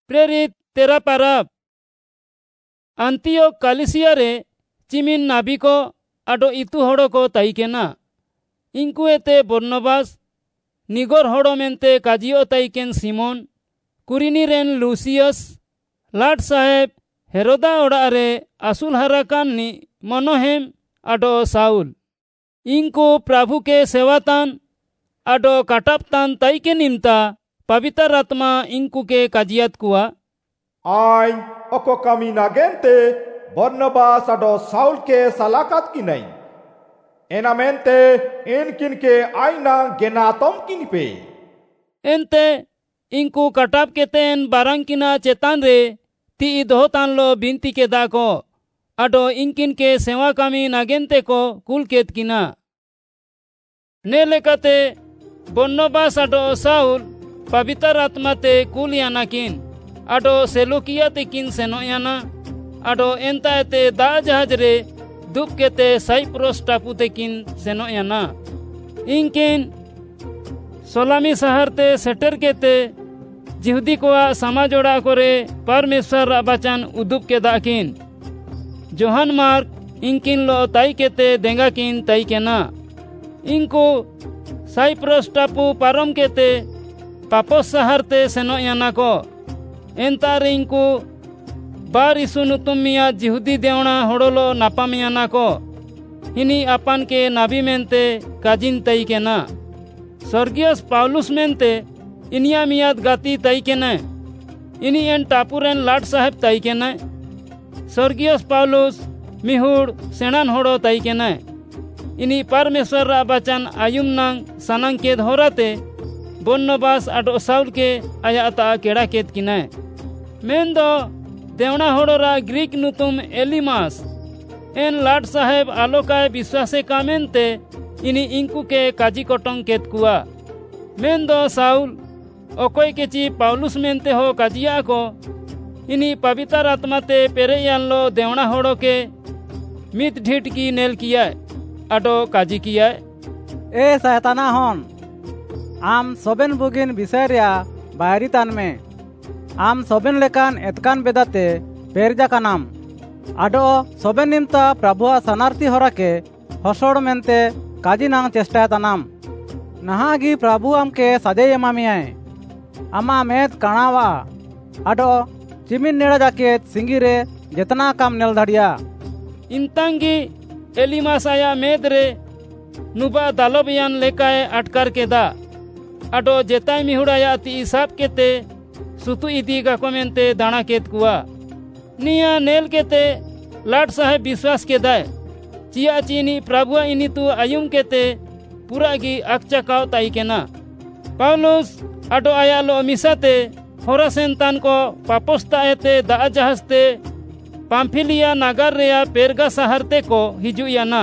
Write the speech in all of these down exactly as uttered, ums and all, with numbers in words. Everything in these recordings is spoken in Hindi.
प्रेरित तेरा पाराब अंतियोक कालिसिया रे चिमिन नाबी को आडो इतु होड़ो को ताइकेना इंकु एते बर्नबास निगोर होड़ो मेंते काजियो ताइकेन सिमोन कुरिनी रेन लूसियस लाट साहेब हेरोदा ओड़ा रे आसुल हराकान नि मनोहेम आडो साउल इंकु प्रभु के सेवातान आडो काटापतान ताइके निमता पवित्र आत्मा इंकु के काजियात कुआ आय ओको कमी नागेंते बर्नबास आडो साउल के सलाकत की नहीं एनामेंते इनकिन के आईना गेनातम किन पे एंते इंकु कटाप केतेन बारंकिना चेतान रे ती दोहतान लो बिनती के दाको आडो इंकिन के सेवा कामी नागेंते को कुल केत किना ने लेकाते बर्नबास आडो साउल पवित्र आत्माते कुल यानाकिन आडो सेलुकिया तेकिन सेनोयाना आडो एंताते दा जहाज रे दुप केते साइप्रोस टापू तेकिन सेनोयाना इंकिन सोलामी शहर ते सेटर केते जिहुदी कोआ समाजोड़ा करे परमेश्वर बचन उदुप के दाकिन जोहन मार्क इंकिन लो ताई केते देंगा किन ताई केना इंको साइप्रोस टापू पारम केते पापोस शहर ते सेनोयाना को एंतार इंकु बार इसु नुतुम मिया जिहुदी देवना होड़ोलो नापामियाना को हिनी अपन के नाबी मेंते काजिन तई केना स्वर्गीयस पाउलुस मेंते इनिया मियाद गाती तई केना इनी एन टापुरेन लाट साहेब तई केना स्वर्गीयस पाउलुस मिहुड़ सेणान होड़ो तई केना इनी परमेश्वर रा बचन आयुम नांग सनांग के धोराते बर्नबास आडो साउल के आयाता केड़ा केत किना मेन दो देवना होड़ोरा ग्रीक नुतुम एलिमास एन लाट साहेब आलोकाय विश्वासे कामेंते इनी इंकु के काजी कोटोंग केत कुआ मेन दो साउल ओकोय केची पाउलुस मेंते हो काजिया को इनी पवित्र आत्माते पेरे यानलो देवना होड़ो के मित ढीट की नेल किया आडो काजी किया ए सैताना हन आम सोबेन बुगिन विषय रिया बाहरी तान में आम सोबेन लेकान एतकान बेदाते पेरजा कानाम आडो सोबेन निमता प्रभुआ सनार्थी होरा के हसोड़ मेंते काजी नांग चेष्टा तानाम नहागी प्रभु आमके सजे एमामियाय आमा मेद काणावा आडो चिमिन नेड़ा जाकेत सिंगी रे जेतना काम नेल धड़िया इंतांगी एलिमासाया मेद रे नुबा दालोबियान लेकाए अटकार के दा आडो जेताय मिहुड़ाया ती हिसाब केते सुतु इदी गाको मेंते दाना केत कुआ निया नेल केते लाट साहेब विश्वास के दाय चिया चीनी प्रभुआ इनी तु आयुम केते पूरा गी अकचकाव ताई केना पाउलुस आडो आया लो मिसाते होरासेंतान को पापोस्ता एते दा जहाजते पाम्फिलिया नागर रेया पेरगा शहरते को हिजुयाना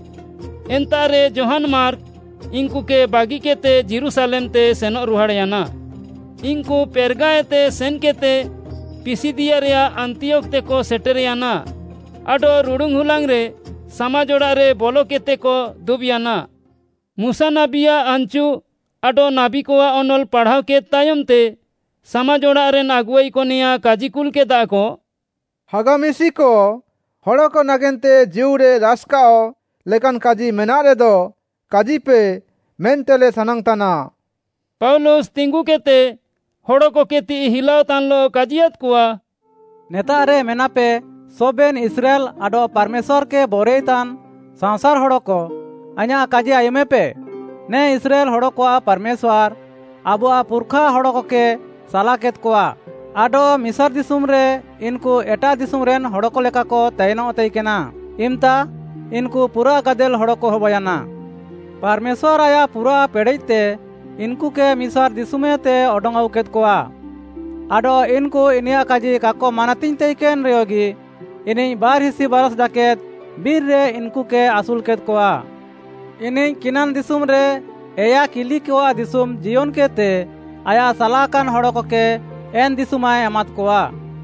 एंतारे जोहन मार्क इंकु के बागी केते जेरूशलेम ते सेनो रुहाड़याना इंकु पेरगाएते सेन केते पिसिदिया रेया अंतियोक ते को सेटेरियाना आडो रुडुंग हुलांग रे समाजोड़ा रे बोलो केते को दुबियाना मूसा नाबिया अंचु आडो नाबी कोआ ओनल पढ़ाव के तायम ते समाजोड़ा रे नागुई को निया काजिकुल के दा को हगामिसी को हड़ो को नगेंते जिउरे रास्काओ लेकन काजी मेना रे दो काजी पे मेंटेले सनंगताना पाउलुस तिंगु केते होड़ो को केती हिलाव तानलो काजियत कुआ नेता रे मेना पे सोबेन इस्राएल आडो परमेश्वर के बोरेतान संसार होड़ो को अ냐 काजी आयमे पे ने इस्राएल होड़ो को परमेश्वर आबुआ पुरखा होड़ो को के सालाकेत कुआ आडो मिसर दिसुम रे इनको एटा दिसुम रेन होड़ो को लेका को तैनो तैकेना इमता इनको पूरा गदेल होड़ो को होबयाना परमेश्वर आया पूरा पेड़ते इनको के मिसर दिसुमे ते ओडंगाउ केत कोआ आडो इनको इनिया काजी काको मानतिन तैकेन रेयोगी इनी बार हिस्सी बरस जाकेत बीर रे इनको के आसुल केत कोआ इनी किनान दिसुम रे एया किली कोआ दिसुम जीवन केते आया सलाकान होड़ो को के एन दिसुमाय अमात कोआ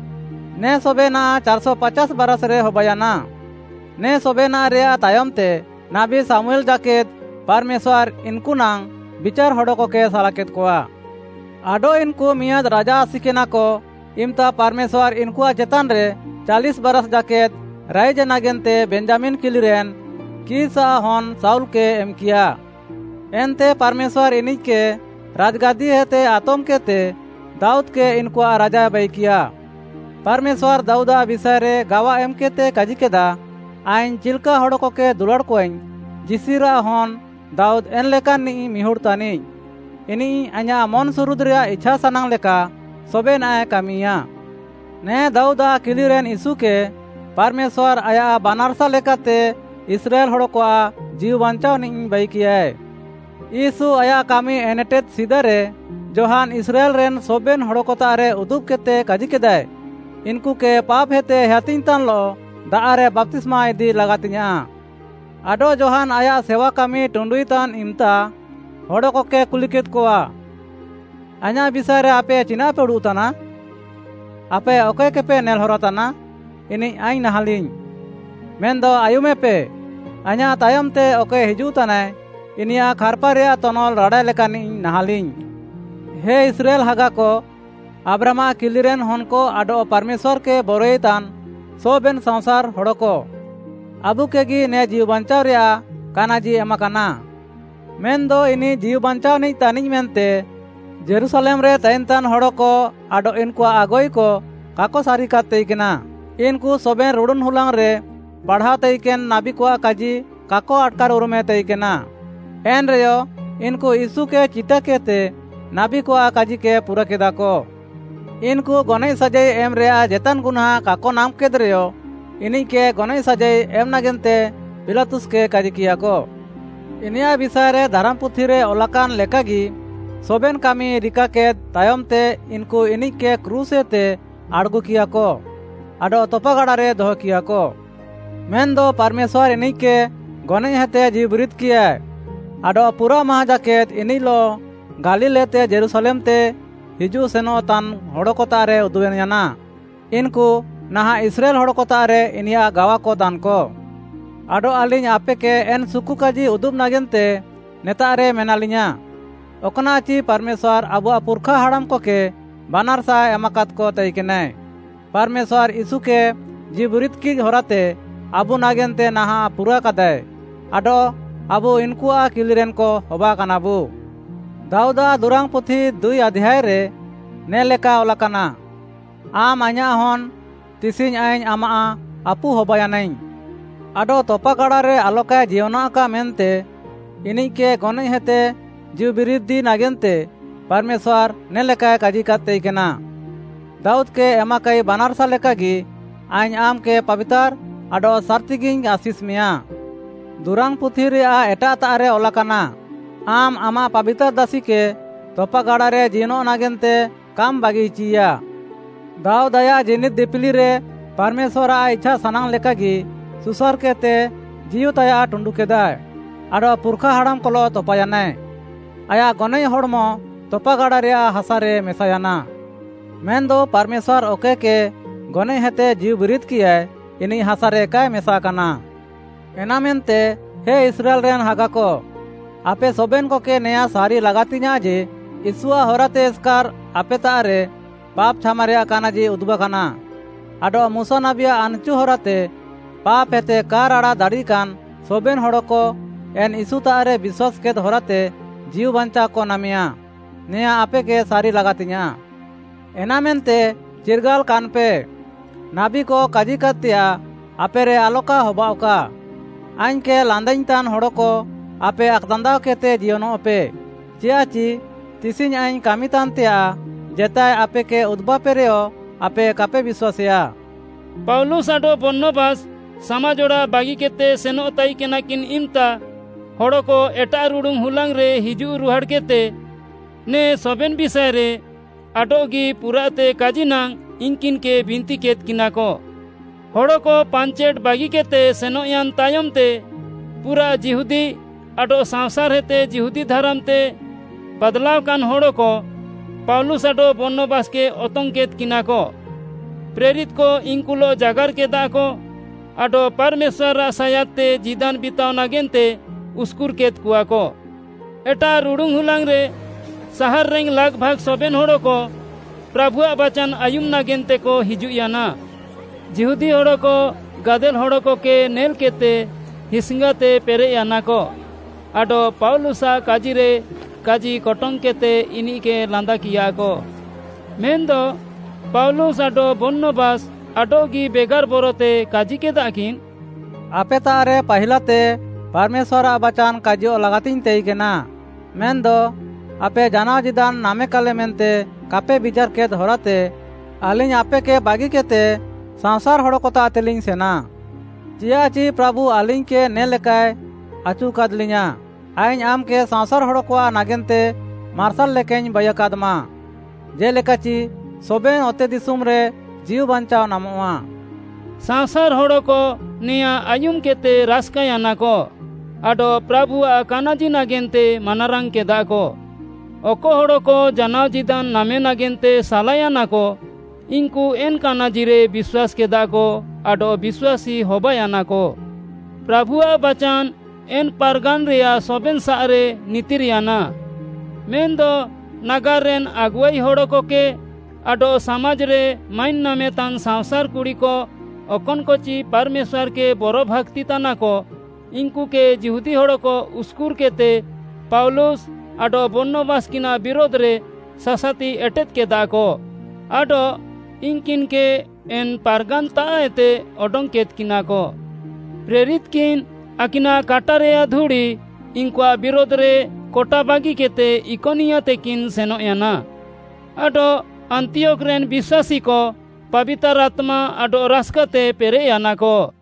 ने सोबेना चार सौ पचास बरस रे होबयाना ने सोबेना रेया तायम ते नाबी सामुएल जाकेत परमेश्वर इनको नांग बिचार होड़ो को के सालाकेत कोआ आडो इनको मियाद राजा सिकेना को इमता परमेश्वर इनकुआ चेतान रे चालीस बरस जाकेत राइज नागेनते बेंजामिन किलिरेन कीसा हन साउल के एम किया। एनते परमेश्वर इनिज के राजगादी हेते आतम केते दाऊद के इनकुआ राजा बई किया। परमेश्वर दाऊदा विषय रे गावा एम केते काजी केदा आइन चिलका हड़को के दुलड़ कोइन जिसिरा हन दाऊद एन लेका नी मिहुड़ तानी इनी आया मन सुरुद रे इच्छा सनांग लेका सोबे नाय कामिया। ने दाऊदा किलिरेन यीशु के परमेश्वर आया बानारसा लेकाते इस्राएल हड़को जीव बांचाव नी बई किया। यीशु आया कामी एनेटेत सीधा रे जोहान इस्राएल रेन सोबेन हड़कोता रे उदुब केते काजी केदाय इनको के पाप हेते हतिन तन लो दारे बपतिस्मा इदी लगातिया। आडो जोहान आया सेवा कामी टुंडुई तन इमता हड़को के कुलिकेत कोआ आया विषय रे आपे चिना पे उड़ुताना आपे ओके के पे नेल हरताना इनी आई नहालिन मेंदो आयुमे पे आया तायम ते ओके हिजुताना इनिया खारपा रे तनल राडा लेकानी नहालिन। हे इस्राएल हागा को अब्रामा किलिरेन हन को आडो परमेश्वर के बोरेतान सोबेन संसार हड़को अबू के गी ने जीव बंचाव रे काना जी एमाकाना मेन दो इनी जीव बंचाव नहीं तानिज मेनते जेरूसलेम रे तैनतान हड़को आडो इनको आगोई को काको सारी काते केना इनको सोबेन रुडुन हुलांग रे पढ़ा तैकेन नाबी को काजी काको अटकार उरुमे तैकेना एन रेयो इनको यीशु के चिता केते नाबी को काजी के पूरा केदा को इनको गनई सजाई एम रे जेतन गुना काको नाम केद रेयो इनी के गनई सजाई एम नागेनते पिलातुस के काजी किया को इनिया विषय रे धर्म पुथी रे ओलाकान लेकागी सोबेन कामी रिका के तायम ते इनको इनी के क्रूसे ते आड़गु किया को आडो तोपागाड़ा रे दोह किया को मेन दो परमेश्वर इनी के गनई हते जीवरित किया आडो पूरा महाजाकेत इनी लो गालीले ते जेरूसलेम ते हिजू सेनो तान हड़कोता रे उदुवेन याना इनको नहा इस्राएल हड़कोता रे इनिया गावा को दान को आडो आलिन आपे के एन सुकु काजी उदुब नागेनते नेता रे मेनालिया ओकना ची परमेश्वर अबुआ पुरखा हड़म को के बानारसा एमाकात को तैकेने परमेश्वर यीशु के जीवरित की होराते अबु नागेनते नहा पूरा कदे आडो अबु इनकुआ किलिरेन को होबा कानाबु दाऊदा दुरांग पुथी दुई अध्याय रे ने लेका ओलाकाना आम आया हन तिसिन आइन आमा अपू होबायानाई आडो तोपागाड़ा रे आलोका जीवना का मेनते इनी के गनई हेते जीव बिरिद्धि नागेनते परमेश्वर ने लेका काजी काते केना दाऊद के एमाकाई बानारसा लेकागी आइन आम के पवित्र आडो सार्तिगिंग आशीष मिया दुरांग पुथी रे आ एटा तारे ओलाकाना आम आमा पवित्र दासी के तोपागाड़ा रे जीनो नागेनते काम बागी चिया दाव दया जिनित दिपली रे परमेश्वर आ इच्छा सनांग लेकागी सुसर केते जीव तया टुंडू केदाय आडो पुरखा हड़म कोलो तोपायाने आया गनई हड़मो तोपागाड़ा रे हासा रे मेसायाना मेन दो परमेश्वर ओके के गनई हेते जीव बिरित किया इनी हासा रे काय मेसा काना एना मेनते हे इस्राएल रेन हागा को आपे सोबेन को के नया सारी लगातीना जे इसुआ होराते इसकार आपे तारे पाप छामारिया काना जी उद्बा काना आडो मूसा नबिया अनचु होराते पाप हेते कार आड़ा दाड़ी कान सोबेन हड़ो को एन इसु तारे विश्वास के होराते जीव बंचा को नामिया नया आपे के सारी लगातीना एना मेनते चिरगाल कान पे नाबी को काजी कतिया आपे रे आलोका होबाओका आइन के लांदाइन तान हड़ो को आपे अकदंदा केते जीवनो पे चियाची तिसिन आइन कामी तानतिया जेताय आपे के उद्बा पेरेओ आपे कापे विश्वासिया पाउलुस आडो बर्नबास समाजोड़ा बागी केते सेनो ताई केना किन इमता हड़ो को एटा रुडुंग हुलांग रे हिजू रुहाड़ केते ने सोबेन विषय रे आडोगी पुराते काजिनांग इनकिन के बिनती केत किना को हड़ो को पांचेट बागी केते सेनो यान तायम ते पूरा जिहुदी आडो संसार हेते जिहुदी धर्म ते बदलाव कान हड़ो को पाउलुस आडो बर्नबास के ओतंकेत किना को प्रेरित को इंकुलो जागर के दा को आडो परमेश्वर सायाते जीदान बिताव नागेनते उस्कुर केत कुआ को एटा रुडुंग हुलांग रे शहर रेंग लाग भाग सोबेन हड़ो को प्रभुआ बचन आयुम नागेंते को हिजुयाना जिहुदी हड़ो को गादेल हड़ो को के नेल केते हिसंगाते पेरेयाना को आडो पाउलुसा काजी रे काजी कटंग केते इनी के लांदा किया को मेंदो पाउलुस आडो बर्नबास आडो गी बेगार बोरोते काजी के दाकिन आपे तारे पहिलाते परमेश्वर बचान काजियो लगातीन तेइकेना मेंदो आपे जाना जिदान नामे काले मेंते कापे विचार के धोराते आलिन आपे के बागी केते संसार हड़ो कोता तेलिंग सेना चियाची प्रभु आलिन के ने लेकाय अचू कादलिया आइन आम के संसार हड़ो को नागेंते मार्शल लेकें बयकादमा जे लेकाची सोबेन ओते दिसुम रे जीव बंचाव नामोआ संसार हड़ो को निया आयुम केते रास्कायाना को आडो प्रभु कानाजी नागेंते मनारंग के दा को ओको हड़ो को जानाव जिदान नामे नागेंते सालायाना को इनको एन कानाजी रे विश्वास के दा को आडो विश्वासी होबायाना को प्रभुआ बचान एन पारगान रिया सोबेन सारे नीतिरियाना मेंदो नागार रेन अगुवाई हड़ो को के आडो समाज रे माइन नामे तान संसार कुड़ी को ओकन कोची परमेश्वर के बरो भक्ति ताना को इनको के जिहुदी हड़ो को उस्कुर केते पाउलुस आडो बर्नबास किना विरोध रे सासाती एटेत के दा को आडो इंकिन के एन पारगान ताएते ओडोंग केत किना को प्रेरित किन आकिना काटा रे धुड़ी इनका विरोध रे कोटा बागी केते इकोनिया ते किन सेनोयाना आडो अंतियोक रेन विश्वासी को पवित्र आत्मा आडो रास्काते पेरेयाना को।